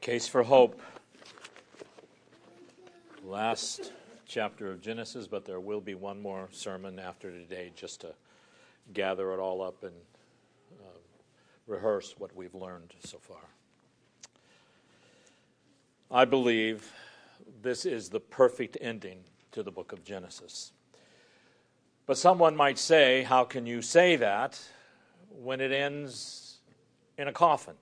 Case for Hope. Last chapter of Genesis, but there will be one more sermon after today just to gather it all up and rehearse what we've learned so far. I believe this is the perfect ending to the book of Genesis. But someone might say, how can you say that when it ends in a coffin?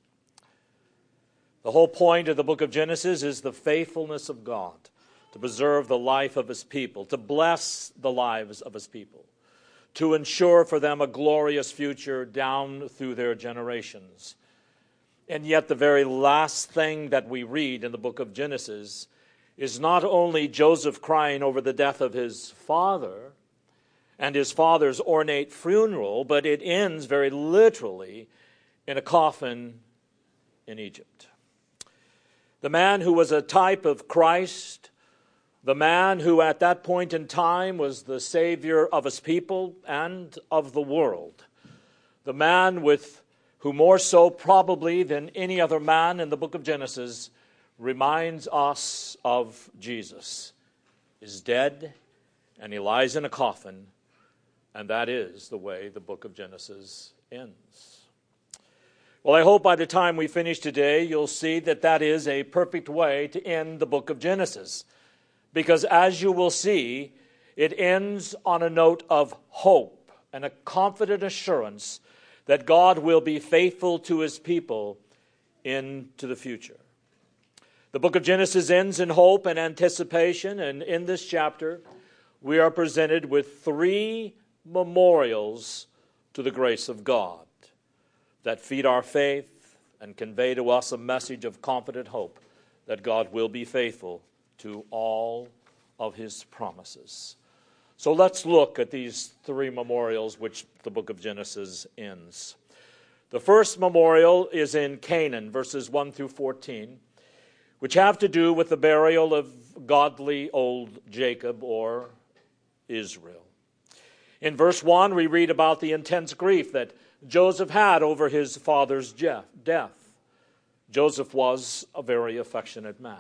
The whole point of the book of Genesis is the faithfulness of God to preserve the life of his people, to bless the lives of his people, to ensure for them a glorious future down through their generations. And yet the very last thing that we read in the book of Genesis is not only Joseph crying over the death of his father and his father's ornate funeral, but it ends very literally in a coffin in Egypt. The man who was a type of Christ, the man who at that point in time was the Savior of his people and of the world, the man who more so probably than any other man in the book of Genesis reminds us of Jesus, is dead and he lies in a coffin, and that is the way the book of Genesis ends. Well, I hope by the time we finish today, you'll see that that is a perfect way to end the book of Genesis. Because as you will see, it ends on a note of hope and a confident assurance that God will be faithful to his people into the future. The book of Genesis ends in hope and anticipation, and in this chapter, we are presented with three memorials to the grace of God that feed our faith and convey to us a message of confident hope that God will be faithful to all of his promises. So let's look at these three memorials which the book of Genesis ends. The first memorial is in Canaan, verses 1 through 14, which have to do with the burial of godly old Jacob or Israel. In verse 1, we read about the intense grief that Joseph had over his father's death. Joseph was a very affectionate man.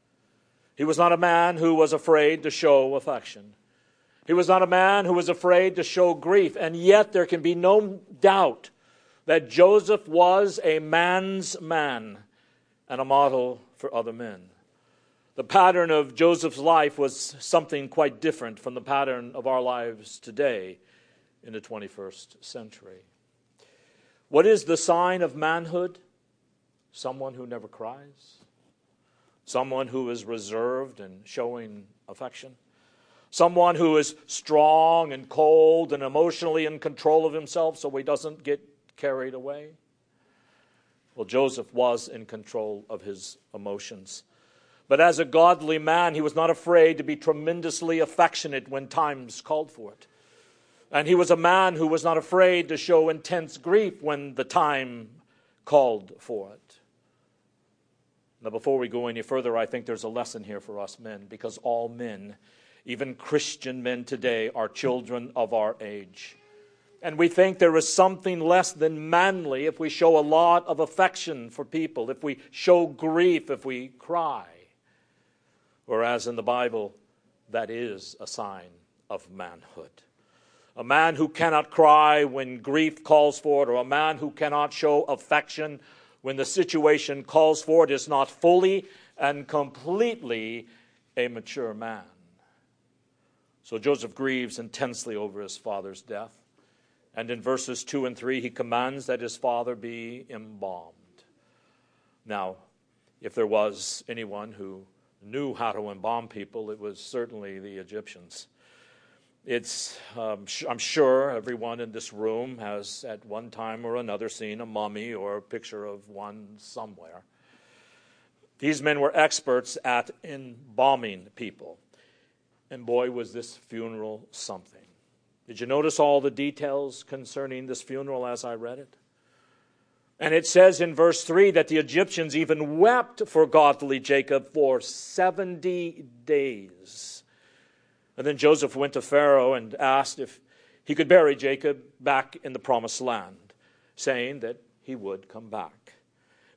He was not a man who was afraid to show affection. He was not a man who was afraid to show grief. And yet there can be no doubt that Joseph was a man's man and a model for other men. The pattern of Joseph's life was something quite different from the pattern of our lives today in the 21st century. What is the sign of manhood? Someone who never cries. Someone who is reserved and showing affection. Someone who is strong and cold and emotionally in control of himself so he doesn't get carried away. Well, Joseph was in control of his emotions. But as a godly man, he was not afraid to be tremendously affectionate when times called for it. And he was a man who was not afraid to show intense grief when the time called for it. Now, before we go any further, I think there's a lesson here for us men, because all men, even Christian men today, are children of our age. And we think there is something less than manly if we show a lot of affection for people, if we show grief, if we cry. Whereas in the Bible, that is a sign of manhood. A man who cannot cry when grief calls for it, or a man who cannot show affection when the situation calls for it, is not fully and completely a mature man. So Joseph grieves intensely over his father's death. And in verses 2 and 3, he commands that his father be embalmed. Now, if there was anyone who knew how to embalm people, it was certainly the Egyptians. I'm sure everyone in this room has at one time or another seen a mummy or a picture of one somewhere. These men were experts at embalming people. And boy, was this funeral something. Did you notice all the details concerning this funeral as I read it? And it says in verse 3 that the Egyptians even wept for godly Jacob for 70 days. And then Joseph went to Pharaoh and asked if he could bury Jacob back in the promised land, saying that he would come back.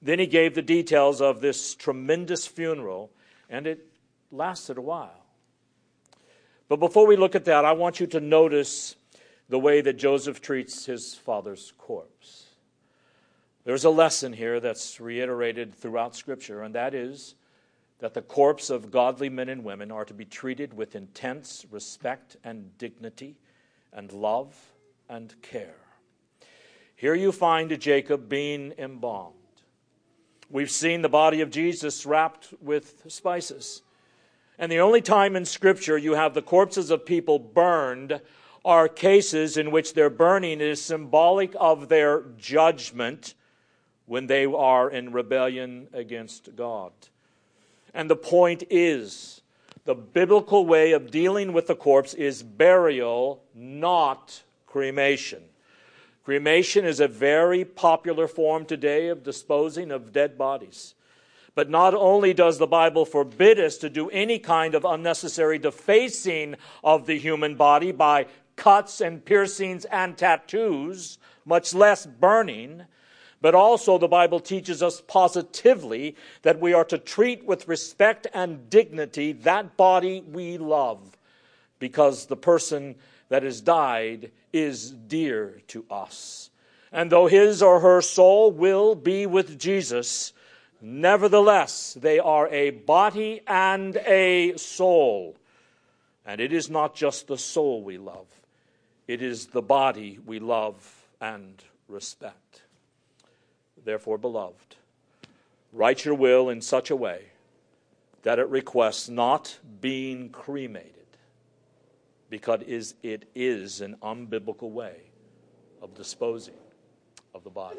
Then he gave the details of this tremendous funeral, and it lasted a while. But before we look at that, I want you to notice the way that Joseph treats his father's corpse. There's a lesson here that's reiterated throughout Scripture, and that is that the corpse of godly men and women are to be treated with intense respect and dignity and love and care. Here you find Jacob being embalmed. We've seen the body of Jesus wrapped with spices. And the only time in Scripture you have the corpses of people burned are cases in which their burning is symbolic of their judgment when they are in rebellion against God. And the point is, the biblical way of dealing with the corpse is burial, not cremation. Cremation is a very popular form today of disposing of dead bodies. But not only does the Bible forbid us to do any kind of unnecessary defacing of the human body by cuts and piercings and tattoos, much less burning, but also the Bible teaches us positively that we are to treat with respect and dignity that body we love, because the person that has died is dear to us. And though his or her soul will be with Jesus, nevertheless, they are a body and a soul. And it is not just the soul we love. It is the body we love and respect. Therefore, beloved, write your will in such a way that it requests not being cremated, because it is an unbiblical way of disposing of the body.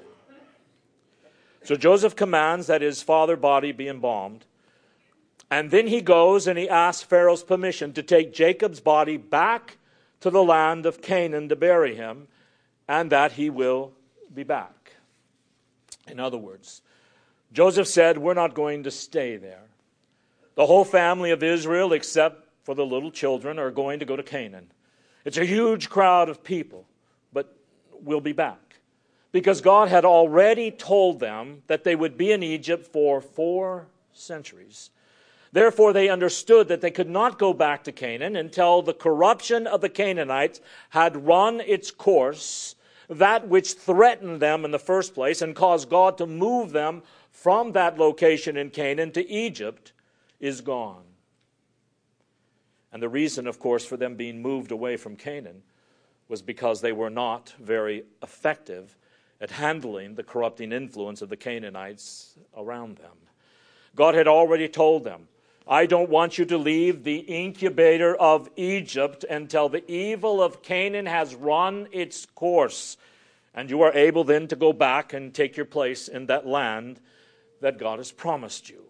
So Joseph commands that his father's body be embalmed, and then he goes and he asks Pharaoh's permission to take Jacob's body back to the land of Canaan to bury him, and that he will be back. In other words, Joseph said, we're not going to stay there. The whole family of Israel, except for the little children, are going to go to Canaan. It's a huge crowd of people, but we'll be back. Because God had already told them that they would be in Egypt for 4 centuries. Therefore, they understood that they could not go back to Canaan until the corruption of the Canaanites had run its course, that which threatened them in the first place and caused God to move them from that location in Canaan to Egypt is gone. And the reason, of course, for them being moved away from Canaan was because they were not very effective at handling the corrupting influence of the Canaanites around them. God had already told them, I don't want you to leave the incubator of Egypt until the evil of Canaan has run its course, and you are able then to go back and take your place in that land that God has promised you.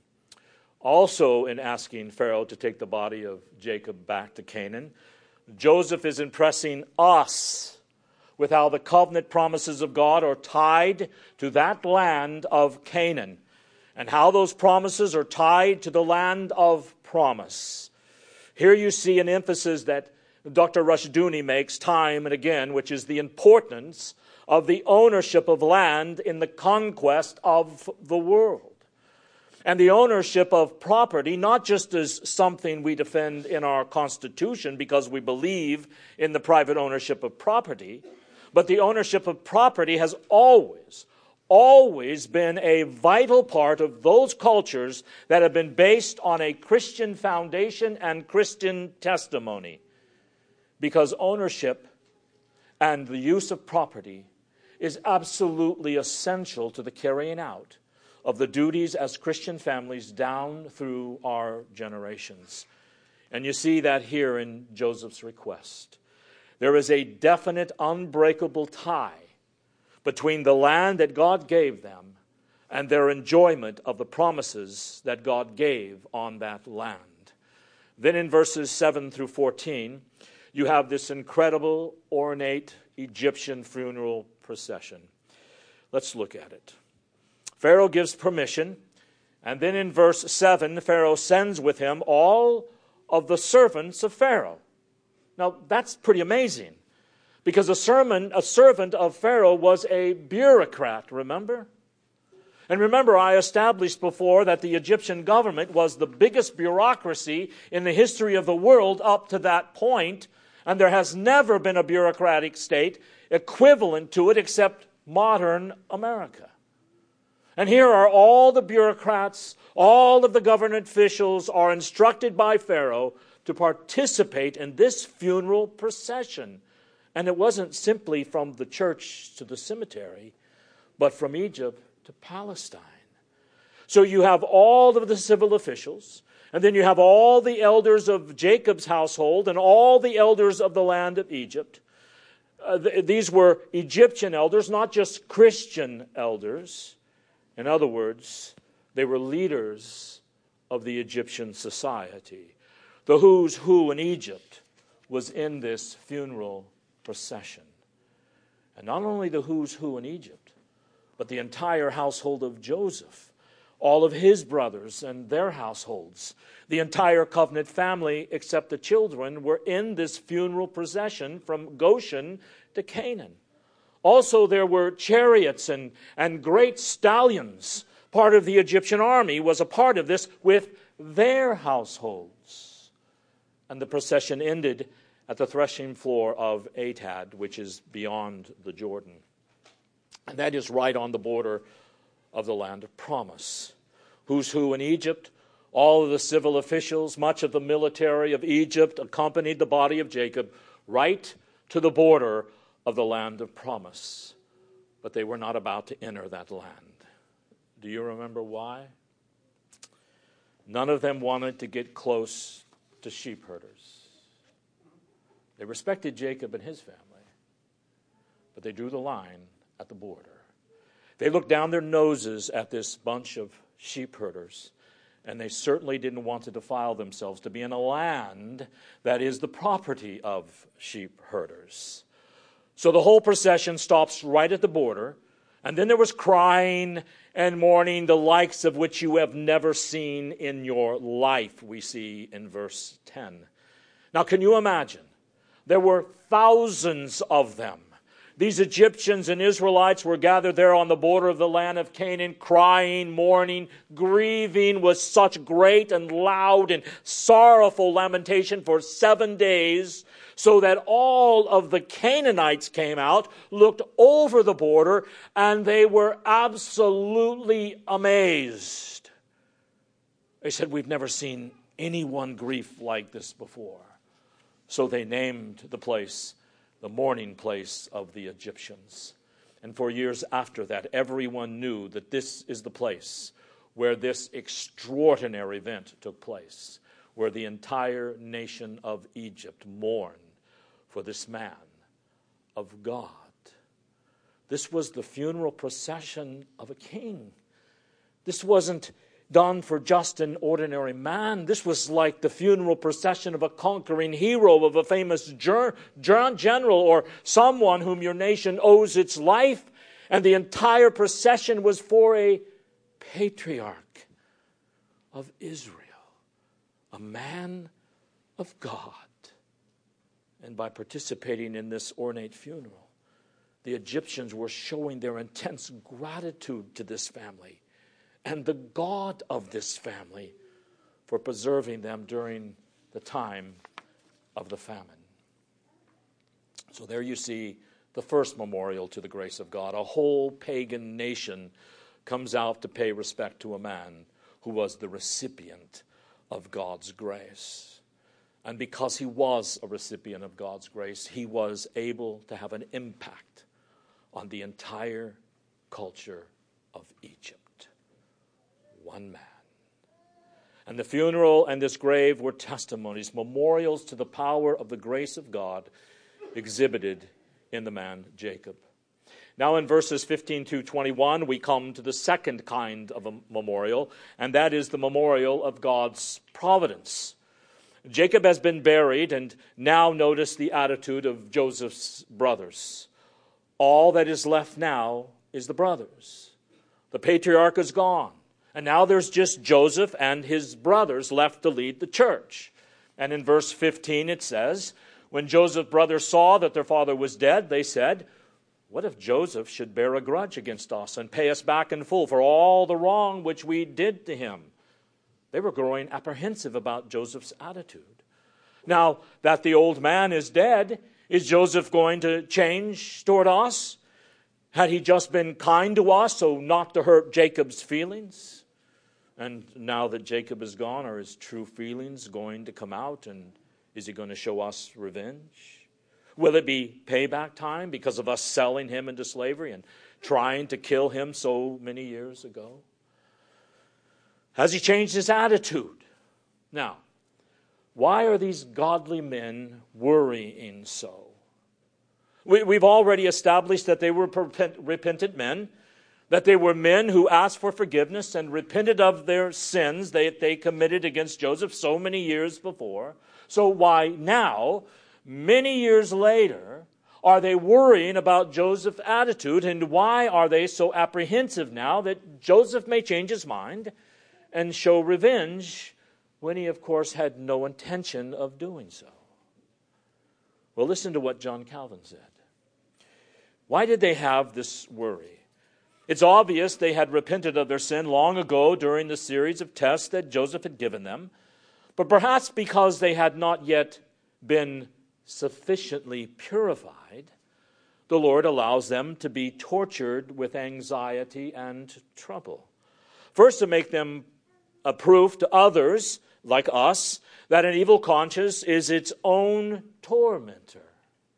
Also, in asking Pharaoh to take the body of Jacob back to Canaan, Joseph is impressing us with how the covenant promises of God are tied to that land of Canaan, and how those promises are tied to the land of promise. Here you see an emphasis that Dr. Rushdoony makes time and again, which is the importance of the ownership of land in the conquest of the world. And the ownership of property, not just as something we defend in our Constitution because we believe in the private ownership of property, but the ownership of property has always been a vital part of those cultures that have been based on a Christian foundation and Christian testimony. Because ownership and the use of property is absolutely essential to the carrying out of the duties as Christian families down through our generations. And you see that here in Joseph's request. There is a definite, unbreakable tie between the land that God gave them and their enjoyment of the promises that God gave on that land. Then in verses 7 through 14, you have this incredible, ornate Egyptian funeral procession. Let's look at it. Pharaoh gives permission, and then in verse 7, Pharaoh sends with him all of the servants of Pharaoh. Now, that's pretty amazing, because a servant of Pharaoh was a bureaucrat, remember? And remember, I established before that the Egyptian government was the biggest bureaucracy in the history of the world up to that point, and there has never been a bureaucratic state equivalent to it except modern America. And here are all the bureaucrats, all of the government officials are instructed by Pharaoh to participate in this funeral procession. And it wasn't simply from the church to the cemetery, but from Egypt to Palestine. So you have all of the civil officials, and then you have all the elders of Jacob's household and all the elders of the land of Egypt. These were Egyptian elders, not just Christian elders. In other words, they were leaders of the Egyptian society. The who's who in Egypt was in this funeral procession. And not only the who's who in Egypt, but the entire household of Joseph, all of his brothers and their households, the entire covenant family except the children were in this funeral procession from Goshen to Canaan. Also there were chariots and great stallions. Part of the Egyptian army was a part of this with their households. And the procession ended at the threshing floor of Atad, which is beyond the Jordan. And that is right on the border of the land of promise. Who's who in Egypt? All of the civil officials, much of the military of Egypt accompanied the body of Jacob right to the border of the land of promise. But they were not about to enter that land. Do you remember why? None of them wanted to get close to sheep herders. They respected Jacob and his family, but they drew the line at the border. They looked down their noses at this bunch of sheep herders, and they certainly didn't want to defile themselves to be in a land that is the property of sheep herders. So the whole procession stops right at the border, and then there was crying and mourning, the likes of which you have never seen in your life, we see in verse 10. Now, can you imagine? There were thousands of them. These Egyptians and Israelites were gathered there on the border of the land of Canaan, crying, mourning, grieving with such great and loud and sorrowful lamentation for 7 days, so that all of the Canaanites came out, looked over the border, and they were absolutely amazed. They said, "We've never seen anyone grieve like this before." So they named the place the mourning place of the Egyptians. And for years after that, everyone knew that this is the place where this extraordinary event took place, where the entire nation of Egypt mourned for this man of God. This was the funeral procession of a king. This wasn't done for just an ordinary man. This was like the funeral procession of a conquering hero, of a famous general, or someone whom your nation owes its life. And the entire procession was for a patriarch of Israel, a man of God. And by participating in this ornate funeral, the Egyptians were showing their intense gratitude to this family and the God of this family for preserving them during the time of the famine. So there you see the first memorial to the grace of God. A whole pagan nation comes out to pay respect to a man who was the recipient of God's grace. And because he was a recipient of God's grace, he was able to have an impact on the entire culture of Egypt. One man. And the funeral and this grave were testimonies, memorials to the power of the grace of God exhibited in the man Jacob. Now in verses 15 to 21, we come to the second kind of a memorial, and that is the memorial of God's providence. Jacob has been buried, and now notice the attitude of Joseph's brothers. All that is left now is the brothers. The patriarch is gone. And now there's just Joseph and his brothers left to lead the church. And in verse 15 it says, when Joseph's brothers saw that their father was dead, they said, What if Joseph should bear a grudge against us and pay us back in full for all the wrong which we did to him? They were growing apprehensive about Joseph's attitude. Now that the old man is dead, is Joseph going to change toward us? Had he just been kind to us so not to hurt Jacob's feelings? And now that Jacob is gone, are his true feelings going to come out? And is he going to show us revenge? Will it be payback time because of us selling him into slavery and trying to kill him so many years ago? Has he changed his attitude? Now, why are these godly men worrying so? We've already established that they were repentant men, that they were men who asked for forgiveness and repented of their sins that they committed against Joseph so many years before. So why now, many years later, are they worrying about Joseph's attitude, and why are they so apprehensive now that Joseph may change his mind and show revenge when he, of course, had no intention of doing so? Well, listen to what John Calvin said. Why did they have this worry? It's obvious they had repented of their sin long ago during the series of tests that Joseph had given them, but perhaps because they had not yet been sufficiently purified, the Lord allows them to be tortured with anxiety and trouble. First, to make them a proof to others, like us, that an evil conscience is its own tormentor.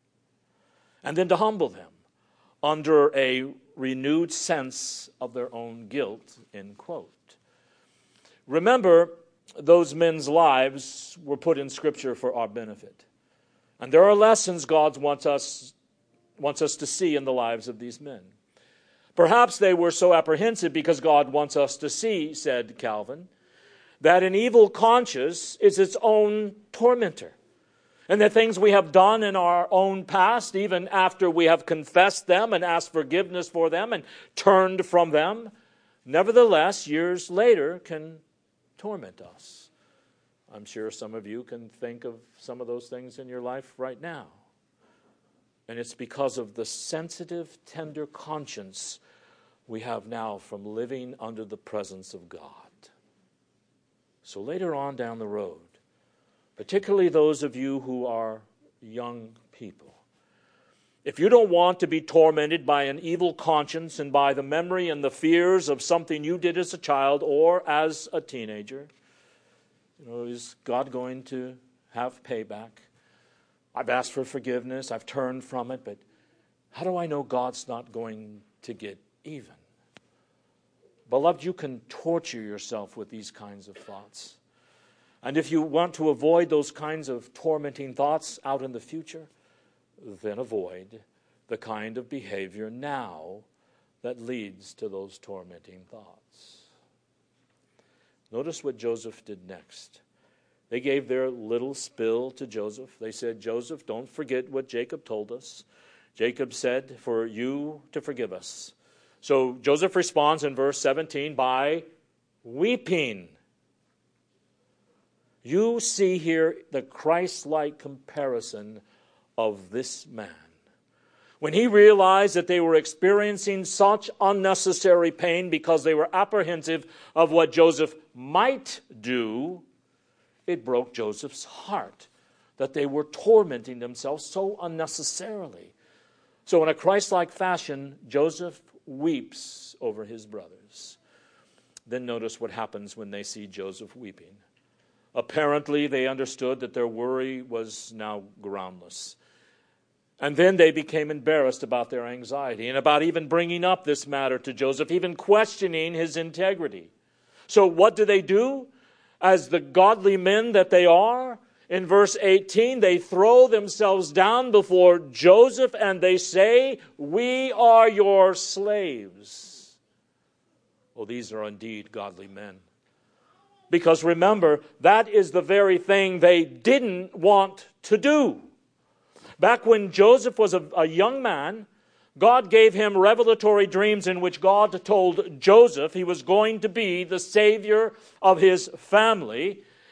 And then to humble them under a renewed sense of their own guilt, end quote. Remember, those men's lives were put in Scripture for our benefit. And there are lessons God wants us to see in the lives of these men. Perhaps they were so apprehensive because God wants us to see, said Calvin, that an evil conscience is its own tormentor. And the things we have done in our own past, even after we have confessed them and asked forgiveness for them and turned from them, nevertheless, years later can torment us. I'm sure some of you can think of some of those things in your life right now. And it's because of the sensitive, tender conscience we have now from living under the presence of God. So later on down the road, particularly those of you who are young people, if you don't want to be tormented by an evil conscience and by the memory and the fears of something you did as a child or as a teenager, is God going to have payback? I've asked for forgiveness, I've turned from it, but how do I know God's not going to get even? Beloved, you can torture yourself with these kinds of thoughts. And if you want to avoid those kinds of tormenting thoughts out in the future, then avoid the kind of behavior now that leads to those tormenting thoughts. Notice what Joseph did next. They gave their little spill to Joseph. They said, Joseph, don't forget what Jacob told us. Jacob said, for you to forgive us. So Joseph responds in verse 17 by weeping. You see here the Christ-like comparison of this man. When he realized that they were experiencing such unnecessary pain because they were apprehensive of what Joseph might do, it broke Joseph's heart that they were tormenting themselves so unnecessarily. So in a Christ-like fashion, Joseph weeps over his brothers. Then notice what happens when they see Joseph weeping. Apparently, they understood that their worry was now groundless. And then they became embarrassed about their anxiety and about even bringing up this matter to Joseph, even questioning his integrity. So what do? As the godly men that they are, in verse 18, they throw themselves down before Joseph and they say, we are your slaves. Well, these are indeed godly men. Because remember, that is the very thing they didn't want to do. Back when Joseph was a young man, God gave him revelatory dreams in which God told Joseph he was going to be the savior of his family.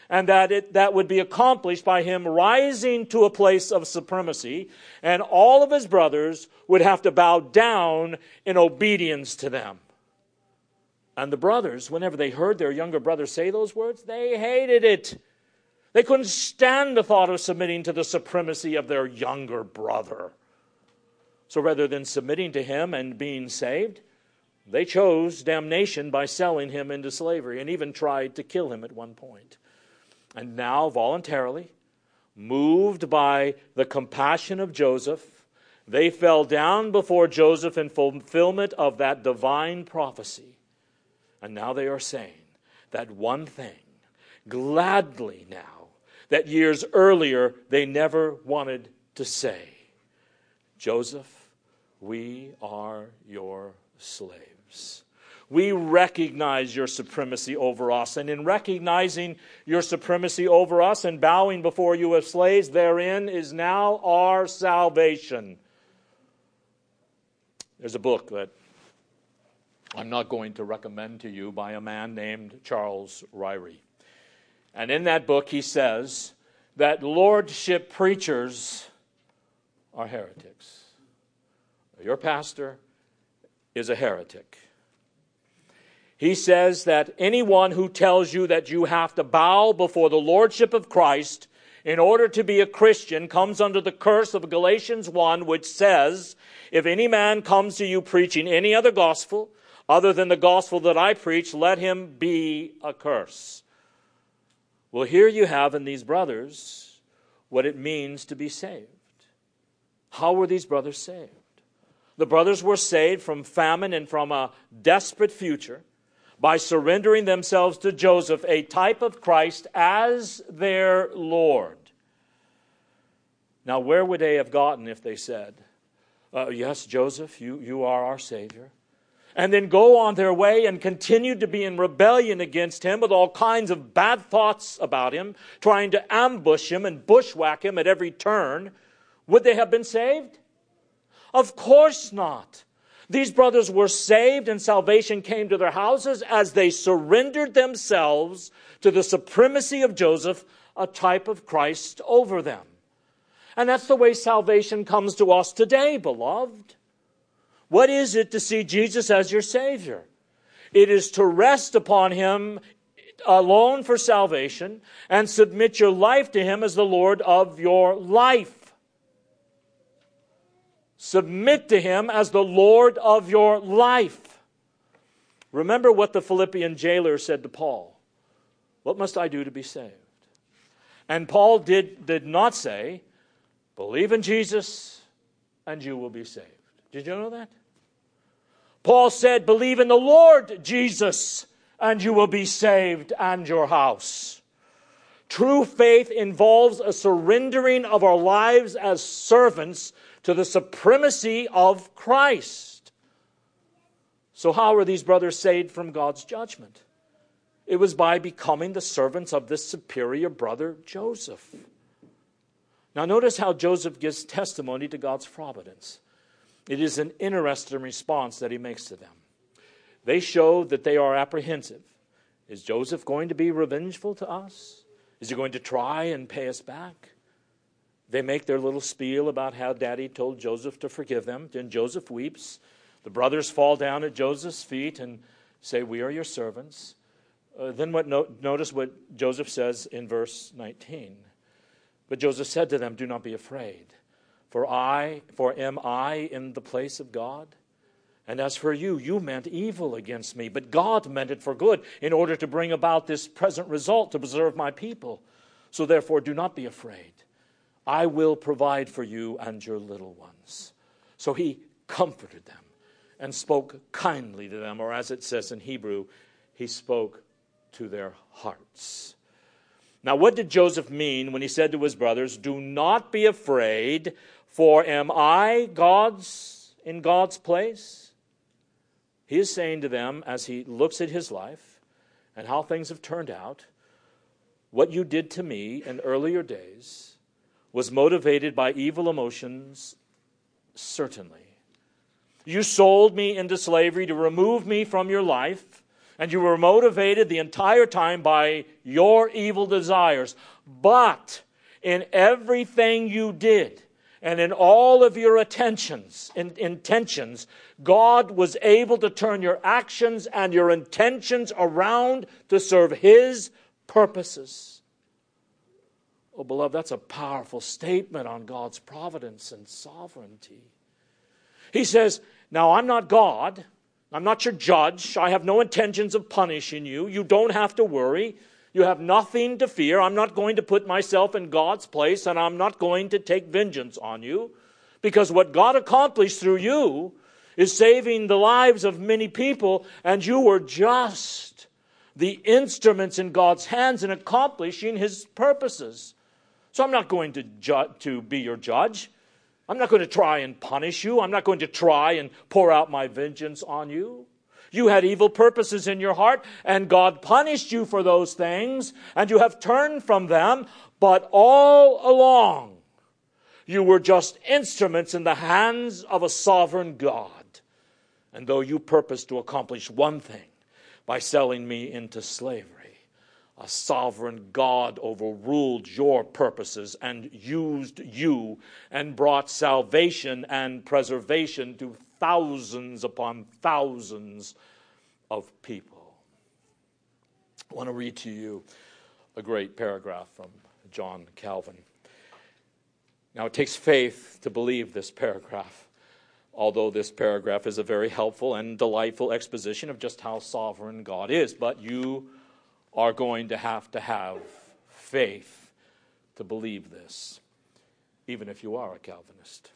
and that would be accomplished by him rising to a place of supremacy, and all of his brothers would have to bow down in obedience to them. And the brothers, whenever they heard their younger brother say those words, they hated it. They couldn't stand the thought of submitting to the supremacy of their younger brother. So rather than submitting to him and being saved, they chose damnation by selling him into slavery and even tried to kill him at one point. And now, voluntarily, moved by the compassion of Joseph, they fell down before Joseph in fulfillment of that divine prophecy. And now they are saying that one thing, gladly now, that years earlier they never wanted to say. Joseph, we are your slaves. We recognize your supremacy over us, and in recognizing your supremacy over us and bowing before you as slaves, therein is now our salvation. There's a book that I'm not going to recommend to you by a man named Charles Ryrie. And in that book he says that lordship preachers are heretics. Your pastor is a heretic. He says that anyone who tells you that you have to bow before the lordship of Christ in order to be a Christian comes under the curse of Galatians 1, which says, if any man comes to you preaching any other gospel other than the gospel that I preach, let him be accursed. Well, here you have in these brothers what it means to be saved. How were these brothers saved? The brothers were saved from famine and from a desperate future by surrendering themselves to Joseph, a type of Christ, as their Lord. Now, where would they have gotten if they said, yes, Joseph, you are our Savior, and then go on their way and continue to be in rebellion against him with all kinds of bad thoughts about him, trying to ambush him and bushwhack him at every turn? Would they have been saved? Of course not. These brothers were saved and salvation came to their houses as they surrendered themselves to the supremacy of Joseph, a type of Christ, over them. And that's the way salvation comes to us today, beloved. What is it to see Jesus as your Savior? It is to rest upon him alone for salvation and submit your life to him as the Lord of your life. Submit to him as the Lord of your life. Remember what the Philippian jailer said to Paul. What must I do to be saved? And Paul did not say, believe in Jesus and you will be saved. Did you know that? Paul said, believe in the Lord Jesus and you will be saved and your house. True faith involves a surrendering of our lives as servants to the supremacy of Christ. So how were these brothers saved from God's judgment? It was by becoming the servants of this superior brother, Joseph. Now notice how Joseph gives testimony to God's providence. It is an interesting response that he makes to them. They show that they are apprehensive. Is Joseph going to be revengeful to us? Is he going to try and pay us back? They make their little spiel about how Daddy told Joseph to forgive them. Then Joseph weeps. The brothers fall down at Joseph's feet and say, we are your servants. Then notice what Joseph says in verse 19. But Joseph said to them, do not be afraid, for am I in the place of God? And as for you, you meant evil against me, but God meant it for good, in order to bring about this present result, to preserve my people. So therefore, do not be afraid. I will provide for you and your little ones. So he comforted them and spoke kindly to them, or as it says in Hebrew, he spoke to their hearts. Now, what did Joseph mean when he said to his brothers, do not be afraid, for am I in God's place? He is saying to them, as he looks at his life and how things have turned out, what you did to me in earlier days was motivated by evil emotions, certainly. You sold me into slavery to remove me from your life And you were motivated the entire time by your evil desires. But in everything you did, and in all of your intentions, God was able to turn your actions and your intentions around to serve His purposes. Oh, beloved, that's a powerful statement on God's providence and sovereignty. He says, now I'm not God. I'm not your judge. I have no intentions of punishing you. You don't have to worry. You have nothing to fear. I'm not going to put myself in God's place, and I'm not going to take vengeance on you. Because what God accomplished through you is saving the lives of many people, and you were just the instruments in God's hands in accomplishing His purposes. So I'm not going to be your judge. I'm not going to try and punish you. I'm not going to try and pour out my vengeance on you. You had evil purposes in your heart, and God punished you for those things, and you have turned from them, but all along you were just instruments in the hands of a sovereign God. And though you purposed to accomplish one thing by selling me into slavery, a sovereign God overruled your purposes and used you and brought salvation and preservation to thousands upon thousands of people. I want to read to you a great paragraph from John Calvin. Now, it takes faith to believe this paragraph, although this paragraph is a very helpful and delightful exposition of just how sovereign God is. But you are going to have faith to believe this, even if you are a Calvinist.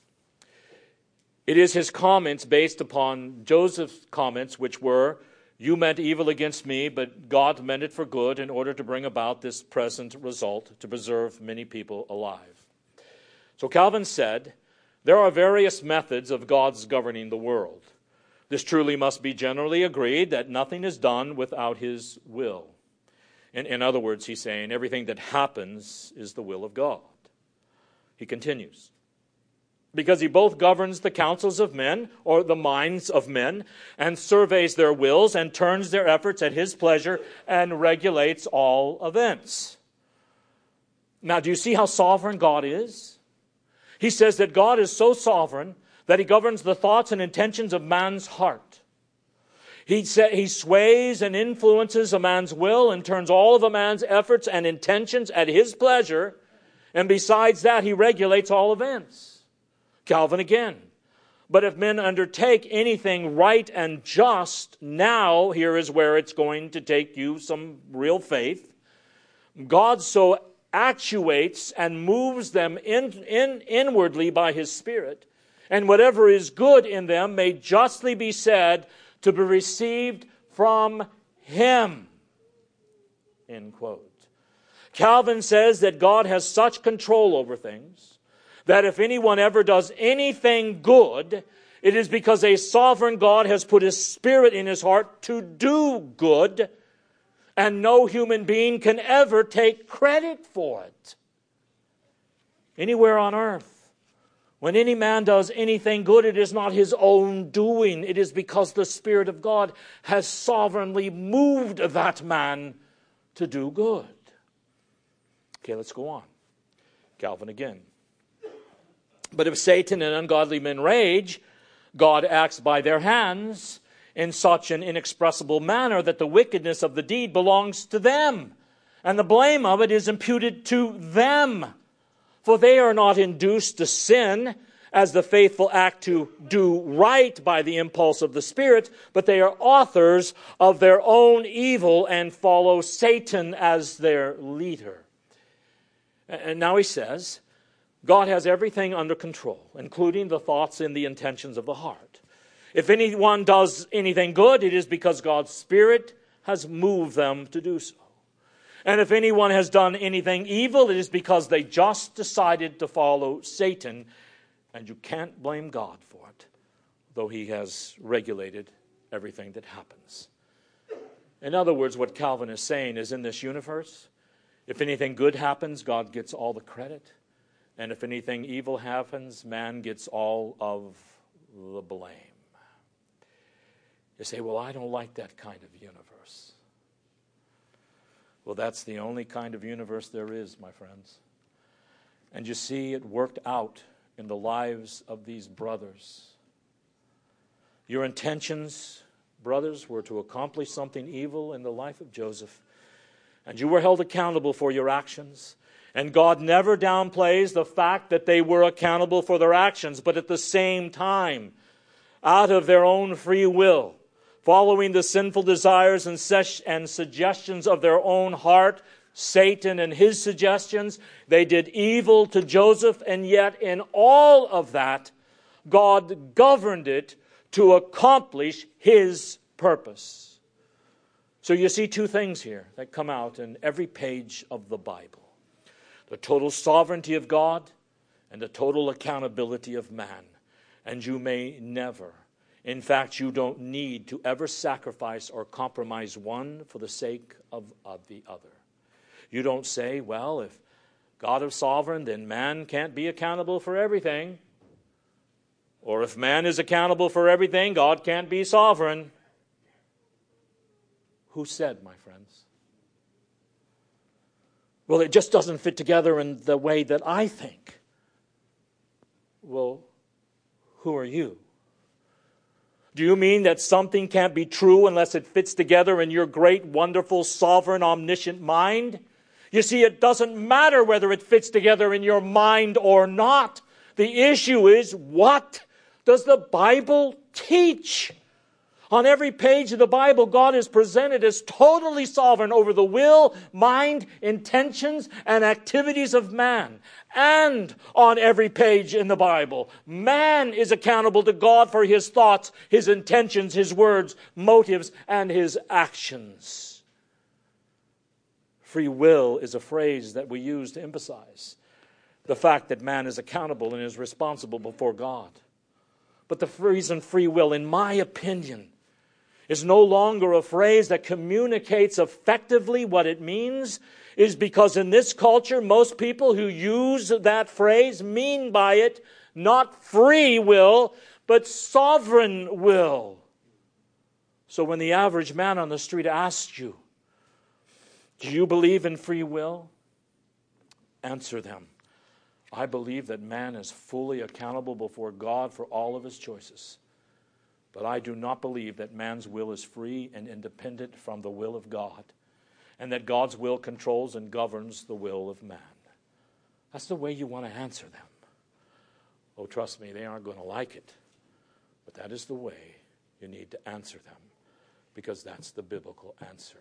It is his comments based upon Joseph's comments, which were, you meant evil against me, but God meant it for good in order to bring about this present result, to preserve many people alive. So Calvin said, there are various methods of God's governing the world. This truly must be generally agreed that nothing is done without His will. In other words, he's saying everything that happens is the will of God. He continues, because He both governs the counsels of men, or the minds of men, and surveys their wills and turns their efforts at His pleasure and regulates all events. Now, do you see how sovereign God is? He says that God is so sovereign that He governs the thoughts and intentions of man's heart. He sways and influences a man's will and turns all of a man's efforts and intentions at His pleasure. And besides that, He regulates all events. Calvin again. But if men undertake anything right and just, now here is where it's going to take you some real faith. God so actuates and moves them inwardly by His Spirit. And whatever is good in them may justly be said to be received from Him. End quote. Calvin says that God has such control over things that if anyone ever does anything good, it is because a sovereign God has put His Spirit in his heart to do good, and no human being can ever take credit for it. Anywhere on earth, when any man does anything good, it is not his own doing. It is because the Spirit of God has sovereignly moved that man to do good. Okay, let's go on. Calvin again. But if Satan and ungodly men rage, God acts by their hands in such an inexpressible manner that the wickedness of the deed belongs to them, and the blame of it is imputed to them. For they are not induced to sin as the faithful act to do right by the impulse of the Spirit, but they are authors of their own evil and follow Satan as their leader. And now he says, God has everything under control, including the thoughts and the intentions of the heart. If anyone does anything good, it is because God's Spirit has moved them to do so. And if anyone has done anything evil, it is because they just decided to follow Satan. And you can't blame God for it, though He has regulated everything that happens. In other words, what Calvin is saying is, in this universe, if anything good happens, God gets all the credit. And if anything evil happens, man gets all of the blame. You say, well, I don't like that kind of universe. Well, that's the only kind of universe there is, my friends. And you see, it worked out in the lives of these brothers. Your intentions, brothers, were to accomplish something evil in the life of Joseph. And you were held accountable for your actions. And God never downplays the fact that they were accountable for their actions, but at the same time, out of their own free will, following the sinful desires and suggestions of their own heart, Satan and his suggestions, they did evil to Joseph, and yet in all of that, God governed it to accomplish his purpose. So you see two things here that come out in every page of the Bible. The total sovereignty of God and the total accountability of man. And you may never, in fact, you don't need to ever sacrifice or compromise one for the sake of the other. You don't say, well, if God is sovereign, then man can't be accountable for everything. Or if man is accountable for everything, God can't be sovereign. Who said, my friends? Well, it just doesn't fit together in the way that I think. Well, who are you? Do you mean that something can't be true unless it fits together in your great, wonderful, sovereign, omniscient mind? You see, it doesn't matter whether it fits together in your mind or not. The issue is, what does the Bible teach? On every page of the Bible, God is presented as totally sovereign over the will, mind, intentions, and activities of man. And on every page in the Bible, man is accountable to God for his thoughts, his intentions, his words, motives, and his actions. Free will is a phrase that we use to emphasize the fact that man is accountable and is responsible before God. But the reason free will, in my opinion, is no longer a phrase that communicates effectively what it means is because in this culture, most people who use that phrase mean by it not free will, but sovereign will. So when the average man on the street asks you, do you believe in free will? Answer them, I believe that man is fully accountable before God for all of his choices. But I do not believe that man's will is free and independent from the will of God, and that God's will controls and governs the will of man. That's the way you want to answer them. Oh, trust me, they aren't going to like it. But that is the way you need to answer them, because that's the biblical answer.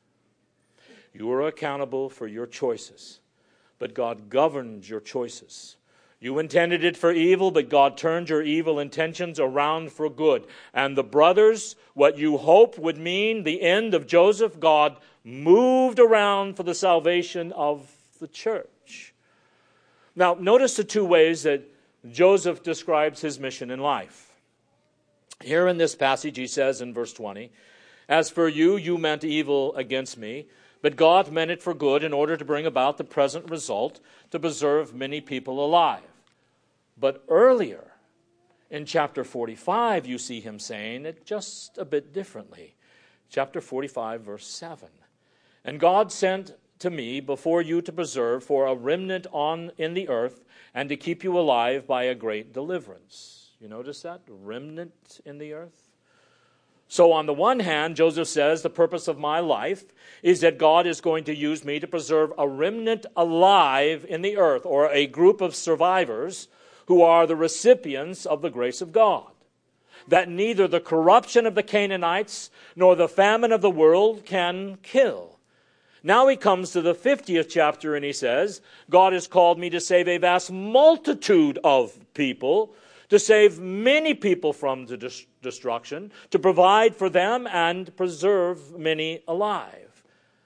You are accountable for your choices, but God governs your choices. You intended it for evil, but God turned your evil intentions around for good. And the brothers, what you hoped would mean the end of Joseph, God moved around for the salvation of the church. Now, notice the two ways that Joseph describes his mission in life. Here in this passage, he says in verse 20, "As for you, you meant evil against me, but God meant it for good in order to bring about the present result, to preserve many people alive." But earlier, in chapter 45, you see him saying it just a bit differently. Chapter 45, verse 7. "And God sent to me before you to preserve for a remnant in the earth, and to keep you alive by a great deliverance." You notice that? Remnant in the earth? So on the one hand, Joseph says, the purpose of my life is that God is going to use me to preserve a remnant alive in the earth, or a group of survivors who are the recipients of the grace of God. That neither the corruption of the Canaanites nor the famine of the world can kill. Now he comes to the 50th chapter and he says, God has called me to save a vast multitude of people, to save many people from the destruction, to provide for them and preserve many alive.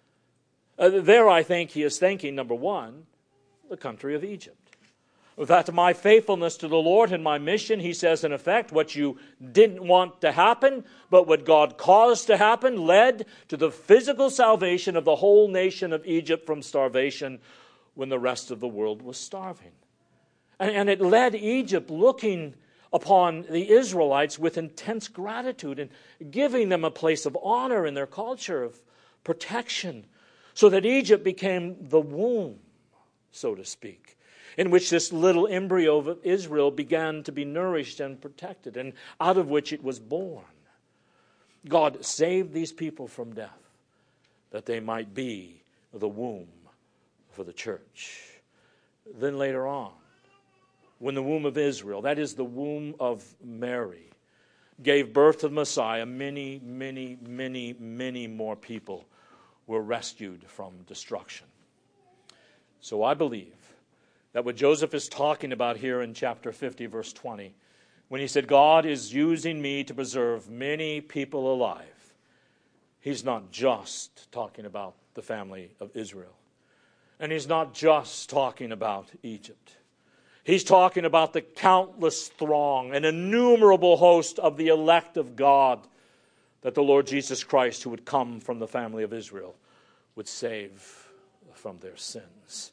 There I think he is thanking, number one, the country of Egypt. That my faithfulness to the Lord and my mission, he says in effect, what you didn't want to happen, but what God caused to happen, led to the physical salvation of the whole nation of Egypt from starvation when the rest of the world was starving. And it led Egypt looking upon the Israelites with intense gratitude and giving them a place of honor in their culture, of protection, so that Egypt became the womb, so to speak, in which this little embryo of Israel began to be nourished and protected, and out of which it was born. God saved these people from death, that they might be the womb for the church. Then later on, when the womb of Israel, that is the womb of Mary, gave birth to the Messiah, many, many, many, many more people were rescued from destruction. So I believe that what Joseph is talking about here in chapter 50, verse 20, when he said, God is using me to preserve many people alive, he's not just talking about the family of Israel. And he's not just talking about Egypt. He's talking about the countless throng and innumerable host of the elect of God that the Lord Jesus Christ, who would come from the family of Israel, would save from their sins.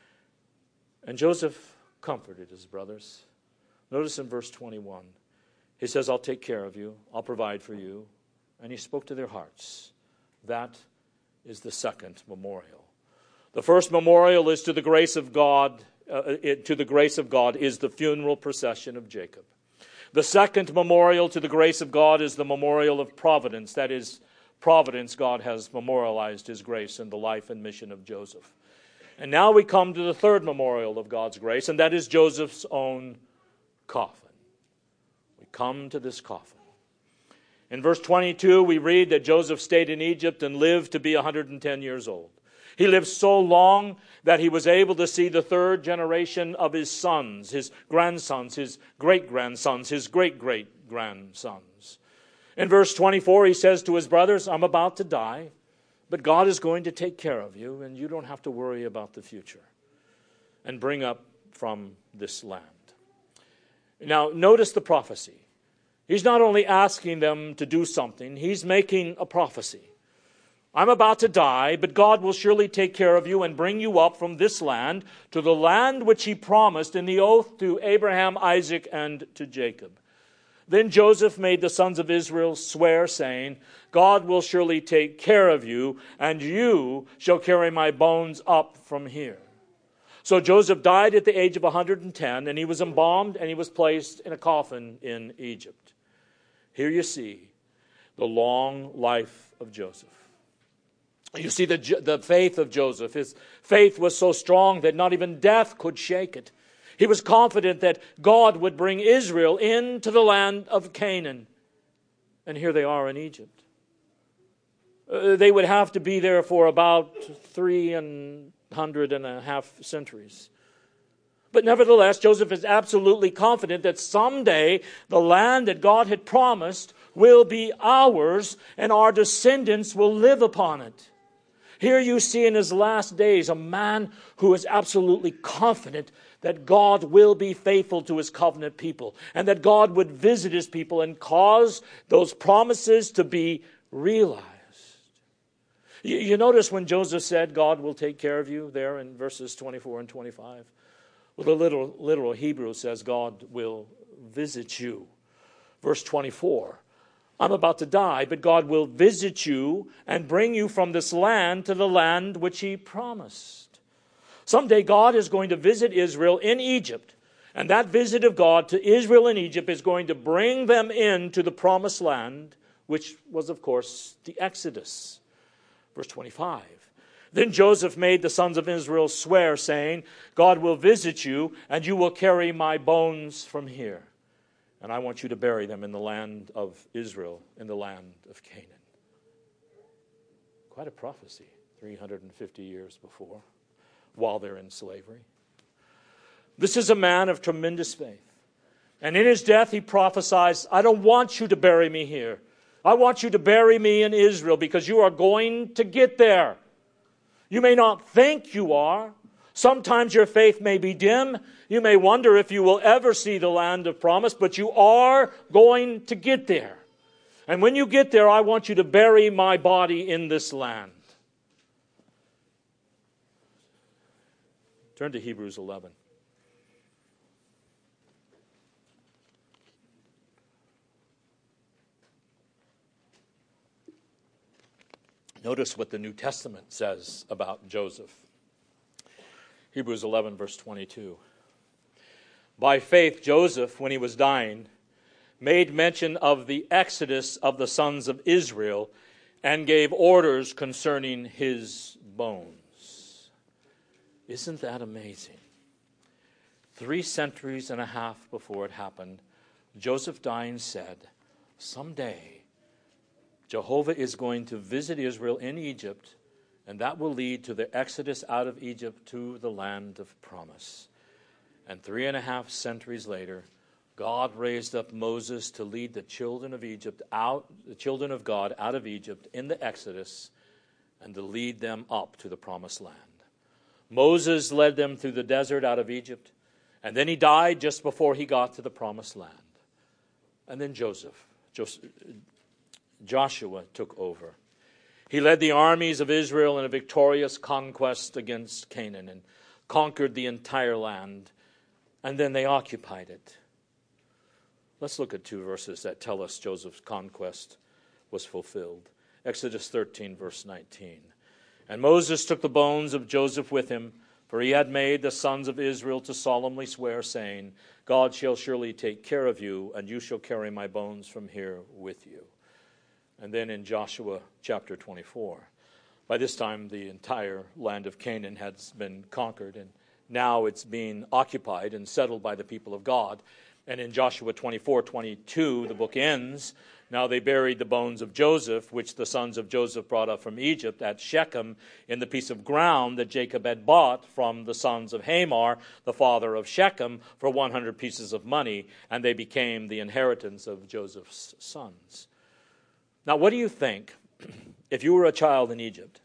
And Joseph comforted his brothers. Notice in verse 21, he says, I'll take care of you, I'll provide for you. And he spoke to their hearts. That is the second memorial. The first memorial is to the grace of God. To the grace of God is the funeral procession of Jacob. The second memorial to the grace of God is the memorial of providence. That is, providence, God has memorialized his grace in the life and mission of Joseph. And now we come to the third memorial of God's grace, and that is Joseph's own coffin. We come to this coffin. In verse 22, we read that Joseph stayed in Egypt and lived to be 110 years old. He lived so long that he was able to see the third generation of his sons, his grandsons, his great-grandsons, his great-great-grandsons. In verse 24, he says to his brothers, I'm about to die, but God is going to take care of you, and you don't have to worry about the future. And bring up from this land. Now, notice the prophecy. He's not only asking them to do something, he's making a prophecy. I'm about to die, but God will surely take care of you and bring you up from this land to the land which he promised in the oath to Abraham, Isaac, and to Jacob. Then Joseph made the sons of Israel swear, saying, God will surely take care of you, and you shall carry my bones up from here. So Joseph died at the age of 110, and he was embalmed, and he was placed in a coffin in Egypt. Here you see the long life of Joseph. You see the faith of Joseph. His faith was so strong that not even death could shake it. He was confident that God would bring Israel into the land of Canaan. And here they are in Egypt. They would have to be there for about 350 centuries. But nevertheless, Joseph is absolutely confident that someday the land that God had promised will be ours and our descendants will live upon it. Here you see in his last days a man who is absolutely confident that God will be faithful to his covenant people and that God would visit his people and cause those promises to be realized. You notice when Joseph said, God will take care of you there in verses 24 and 25. Well, the literal Hebrew says, God will visit you. Verse 24. I'm about to die, but God will visit you and bring you from this land to the land which he promised. Someday God is going to visit Israel in Egypt, and that visit of God to Israel in Egypt is going to bring them into the promised land, which was, of course, the Exodus. Verse 25. Then Joseph made the sons of Israel swear, saying, God will visit you, and you will carry my bones from here. And I want you to bury them in the land of Israel, in the land of Canaan. Quite a prophecy, 350 years before, while they're in slavery. This is a man of tremendous faith. And in his death he prophesies, I don't want you to bury me here. I want you to bury me in Israel because you are going to get there. You may not think you are. Sometimes your faith may be dim. You may wonder if you will ever see the land of promise, but you are going to get there. And when you get there, I want you to bury my body in this land. Turn to Hebrews 11. Notice what the New Testament says about Joseph. Hebrews 11, verse 22. By faith, Joseph, when he was dying, made mention of the exodus of the sons of Israel and gave orders concerning his bones. Isn't that amazing? 3 centuries and a half before it happened, Joseph dying said, someday Jehovah is going to visit Israel in Egypt, and that will lead to the exodus out of Egypt to the land of promise. And 3.5 centuries later, God raised up Moses to lead the children of Egypt out, the children of God out of Egypt in the Exodus, and to lead them up to the promised land. Moses led them through the desert out of Egypt, and then he died just before he got to the promised land. And then Joshua took over. He led the armies of Israel in a victorious conquest against Canaan and conquered the entire land, and then they occupied it. Let's look at 2 verses that tell us Joseph's conquest was fulfilled. Exodus 13, verse 19. And Moses took the bones of Joseph with him, for he had made the sons of Israel to solemnly swear, saying, God shall surely take care of you, and you shall carry my bones from here with you. And then in Joshua chapter 24, by this time the entire land of Canaan has been conquered, and now it's being occupied and settled by the people of God. And in Joshua 24:22, the book ends. Now they buried the bones of Joseph, which the sons of Joseph brought up from Egypt, at Shechem, in the piece of ground that Jacob had bought from the sons of Hamor, the father of Shechem, for 100 pieces of money, and they became the inheritance of Joseph's sons. Now, what do you think if you were a child in Egypt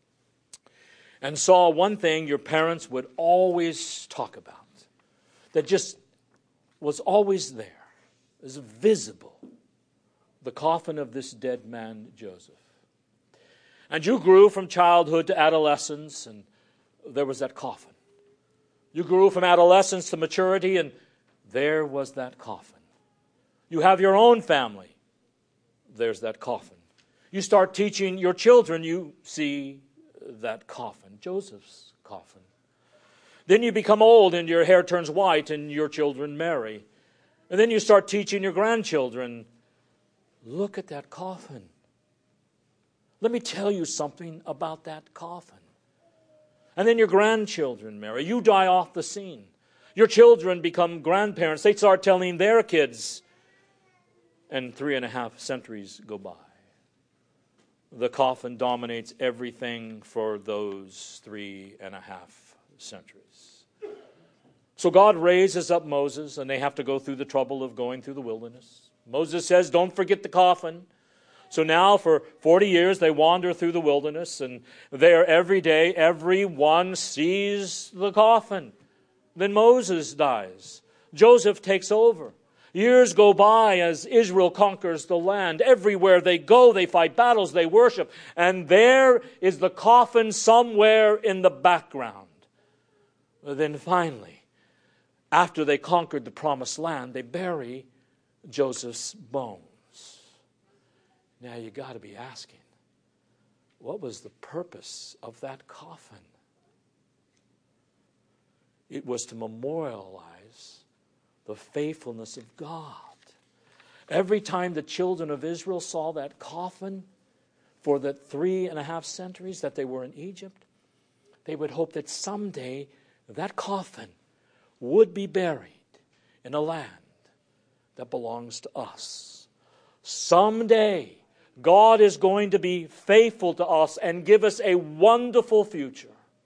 and saw one thing your parents would always talk about, that just was always there, is visible, the coffin of this dead man, Joseph. And you grew from childhood to adolescence, and there was that coffin. You grew from adolescence to maturity, and there was that coffin. You have your own family. There's that coffin. You start teaching your children, you see that coffin, Joseph's coffin. Then you become old and your hair turns white and your children marry. And then you start teaching your grandchildren, look at that coffin. Let me tell you something about that coffin. And then your grandchildren marry. You die off the scene. Your children become grandparents. They start telling their kids. And 3.5 centuries go by. The coffin dominates everything for those 3.5 centuries. So God raises up Moses, and they have to go through the trouble of going through the wilderness. Moses says, don't forget the coffin. So now for 40 years they wander through the wilderness, and there every day everyone sees the coffin. Then Moses dies. Joseph takes over. Years go by as Israel conquers the land. Everywhere they go, they fight battles, they worship. And there is the coffin somewhere in the background. Then finally, after they conquered the promised land, they bury Joseph's bones. Now you got to be asking, what was the purpose of that coffin? It was to memorialize the faithfulness of God. Every time the children of Israel saw that coffin for the 3.5 centuries that they were in Egypt, they would hope that someday that coffin would be buried in a land that belongs to us. Someday, God is going to be faithful to us and give us a wonderful future.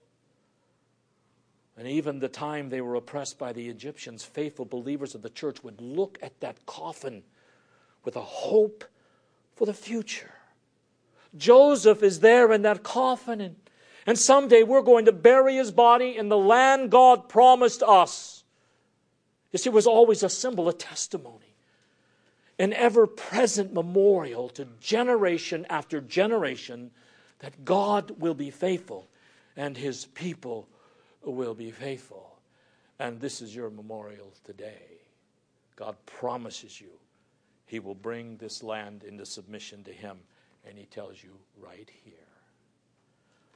And even the time they were oppressed by the Egyptians, faithful believers of the church would look at that coffin with a hope for the future. Joseph is there in that coffin, and someday we're going to bury his body in the land God promised us. You see, it was always a symbol, a testimony, an ever-present memorial to generation after generation that God will be faithful and his people will be faithful. And this is your memorial today. God promises you he will bring this land into submission to him, and he tells you right here.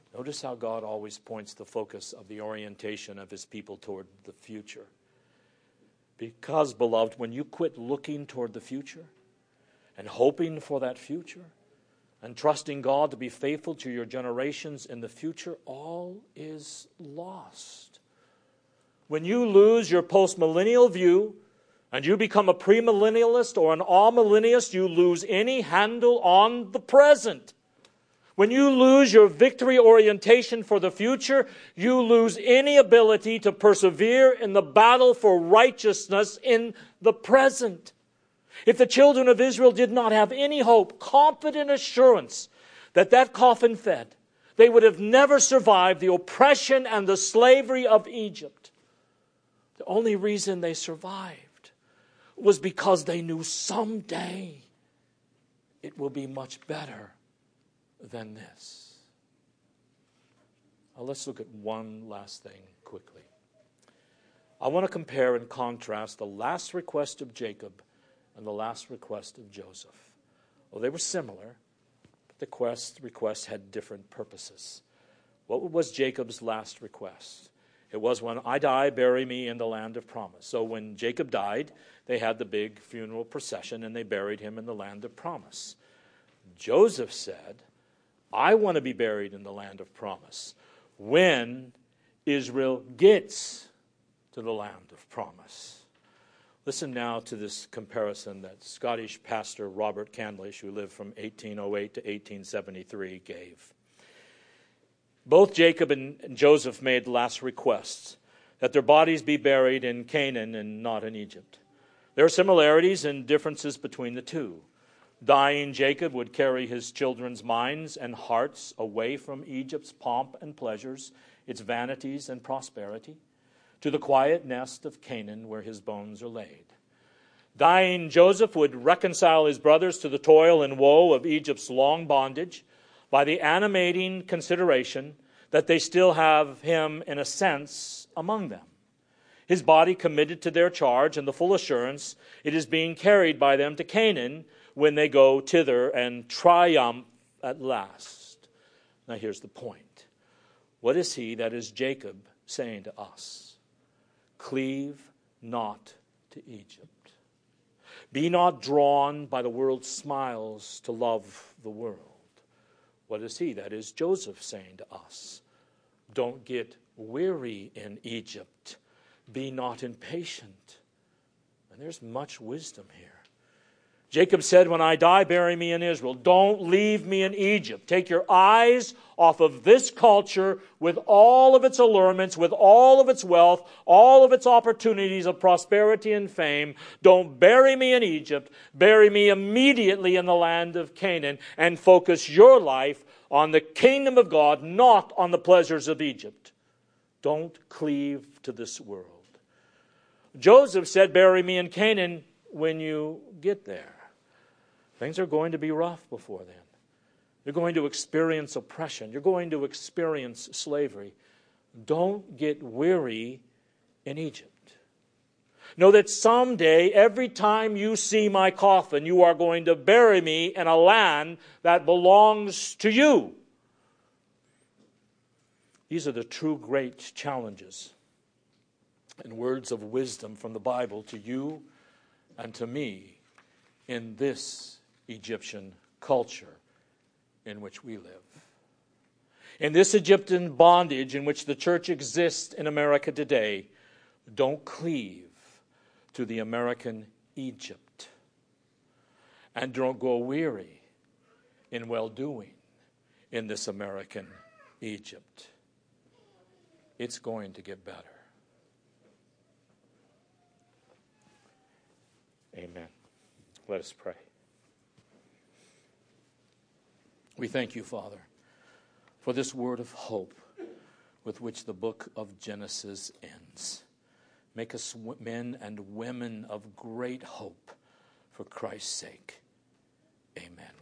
Notice how God always points the focus of the orientation of his people toward the future. Because, beloved, when you quit looking toward the future and hoping for that future and trusting God to be faithful to your generations in the future, all is lost. When you lose your postmillennial view and you become a premillennialist or an amillennialist, you lose any handle on the present. When you lose your victory orientation for the future, you lose any ability to persevere in the battle for righteousness in the present. If the children of Israel did not have any hope, confident assurance that that coffin fed, they would have never survived the oppression and the slavery of Egypt. The only reason they survived was because they knew someday it will be much better than this. Now let's look at one last thing quickly. I want to compare and contrast the last request of Jacob and the last request of Joseph. Well, they were similar, but the requests had different purposes. What was Jacob's last request? It was, when I die, bury me in the land of promise. So when Jacob died, they had the big funeral procession and they buried him in the land of promise. Joseph said, I want to be buried in the land of promise when Israel gets to the land of promise. Listen now to this comparison that Scottish pastor Robert Candlish, who lived from 1808 to 1873, gave. Both Jacob and Joseph made last requests that their bodies be buried in Canaan and not in Egypt. There are similarities and differences between the two. Dying Jacob would carry his children's minds and hearts away from Egypt's pomp and pleasures, its vanities and prosperity, to the quiet nest of Canaan where his bones are laid. Dying Joseph would reconcile his brothers to the toil and woe of Egypt's long bondage by the animating consideration that they still have him, in a sense, among them. His body committed to their charge and the full assurance it is being carried by them to Canaan when they go thither and triumph at last. Now here's the point. What is he, that is Jacob, saying to us? Cleave not to Egypt. Be not drawn by the world's smiles to love the world. What is he, that is Joseph, saying to us? Don't get weary in Egypt. Be not impatient. And there's much wisdom here. Jacob said, when I die, bury me in Israel. Don't leave me in Egypt. Take your eyes off of this culture with all of its allurements, with all of its wealth, all of its opportunities of prosperity and fame. Don't bury me in Egypt. Bury me immediately in the land of Canaan and focus your life on the kingdom of God, not on the pleasures of Egypt. Don't cleave to this world. Joseph said, bury me in Canaan when you get there. Things are going to be rough before then. You're going to experience oppression. You're going to experience slavery. Don't get weary in Egypt. Know that someday, every time you see my coffin, you are going to bury me in a land that belongs to you. These are the true great challenges and words of wisdom from the Bible to you and to me in this Egyptian culture in which we live. In this Egyptian bondage in which the church exists in America today, don't cleave to the American Egypt. And don't go weary in well-doing in this American Egypt. It's going to get better. Amen. Let us pray. We thank you, Father, for this word of hope with which the book of Genesis ends. Make us men and women of great hope for Christ's sake. Amen.